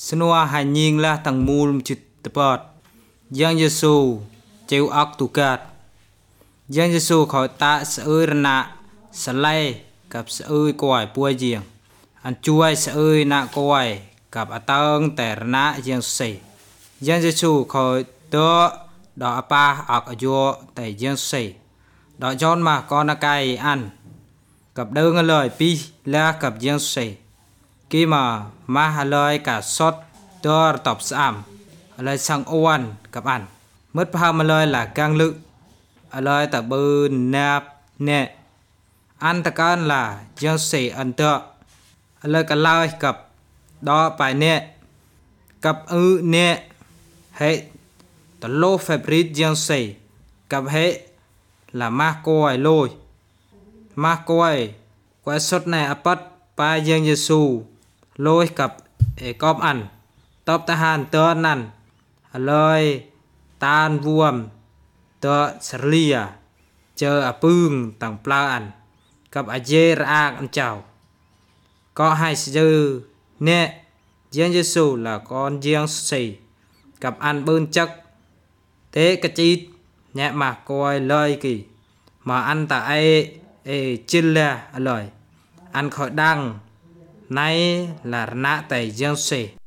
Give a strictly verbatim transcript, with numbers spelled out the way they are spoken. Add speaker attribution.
Speaker 1: Senua hanying lah tang mul chit tepat. Yang Yesu chịu óc tu cát. Yang Yesu khỏi ta sẽ ơi nạ sẽ lay gặp sẽ ơi quài bùa giềng. Anh chuai sẽ ơi nạ quài gặp à tâng tẻ nạ giang sỉ. Yang Yesu khỏi tớ đỏ pa ọc ở vô tẻ giang sỉ. Đỏ chọn mà con à cài ăn. Gặp đơn lời pi là gặp giang sỉ. Khi mà mà hà lời cả sót tớ tập xàm. Lời sang oan gặp ăn. Mất phá mà lời là càng lự. Lời ta bư nạp nè. Anh ta con là giang sỉ ẩn tựa. Lời cả lời gặp đó bài nè. Gặp ư nè. Hệ ta lô phép rít giang sỉ. Gặp hệ là ma coi lôi. Ma coi quả sốt này áp bắt ba giang Giê-xu lôi gặp ế cóp ăn. Tóc ta hàn tớ năn. Lời tan vuông tớ sả lìa. Chờ à bương tặng plau ăn. Gặp à dê ra ăn chào. Có hai sư nè. Giang Giê-xu là con giang sỉ. Gặp ăn bơn chắc. Thế cái chít nhẹ mà coi lời kì. Mà ăn ta ai ê chinh là lời. Ăn khỏi đăng. Này là nạ tẩy giang sỉ.